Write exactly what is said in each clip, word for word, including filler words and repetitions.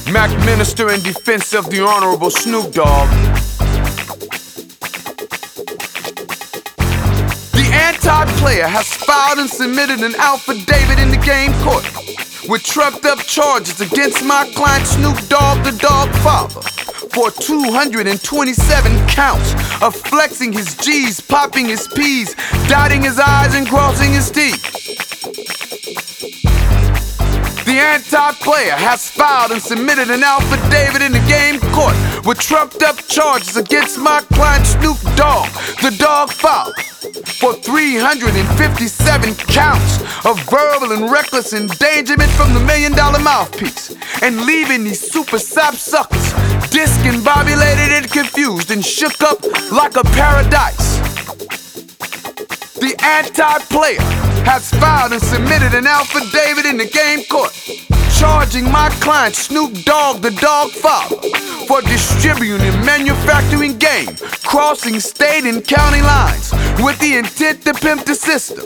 Mac Minister in defense of the Honorable Snoop Dogg. The anti-player has filed and submitted an affidavit in the game court with trumped up charges against my client Snoop Dogg, the Dogg Father, for two hundred twenty-seven counts of flexing his G's, popping his P's, dotting his I's and crossing his T's. The anti-player has filed and submitted an affidavit in the game court with trumped up charges against my client Snoop Dogg, the Dogg Father, for three hundred fifty-seven counts of verbal and reckless endangerment from the million dollar mouthpiece, and leaving these super sap suckers discombobulated and confused and shook up like a paradise. The anti-player has filed and submitted an affidavit in the game court charging my client Snoop Dogg, the Dogg Father, for distributing and manufacturing game crossing state and county lines with the intent to pimp the system.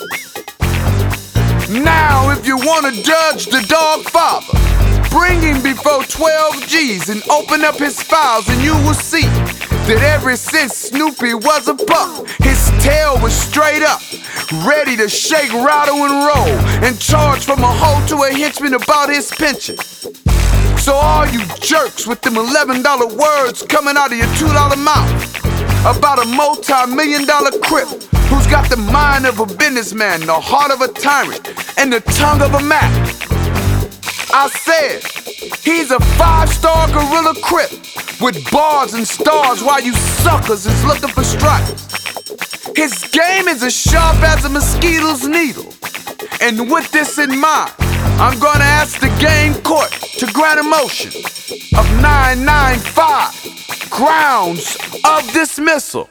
Now, if you want to judge the Dogg Father, bring him before twelve G's and open up his files, and you will see that ever since Snoopy was a pup, his tail was straight up, ready to shake, rattle, and roll, and charge from a hoe to a henchman about his pension. So all you jerks with them eleven dollar words coming out of your two dollar mouth about a multi-million dollar crip who's got the mind of a businessman, the heart of a tyrant, and the tongue of a Mac. I said, he's a five-star gorilla crip with bars and stars while you suckers is looking for stripes. His game is as sharp as a mosquito's needle. And with this in mind, I'm gonna ask the game court to grant a motion of nine ninety-five grounds of dismissal.